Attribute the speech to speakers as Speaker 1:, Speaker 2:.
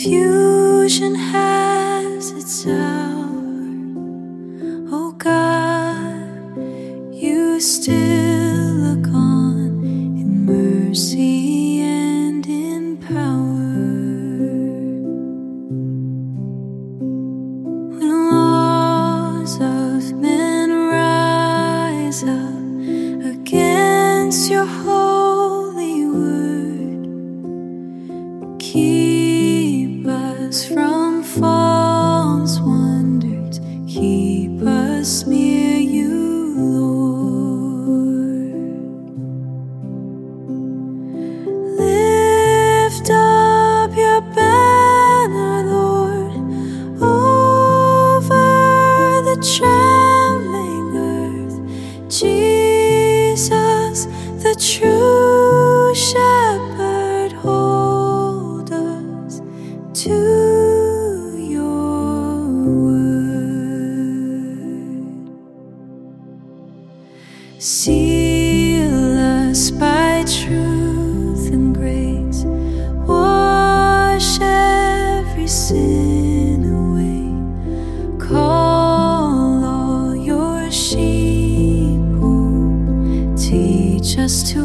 Speaker 1: Confusion has its hour. Oh God, you still look on in mercy and in power. When laws of men rise up against your holy word, keep us from false wonders, keep us near you, Lord. Lift up your banner, Lord, over the trembling earth. Jesus, the true shepherd, hold us to your word. Seal us by truth and grace, wash every sin away, call all your sheep home, teach us to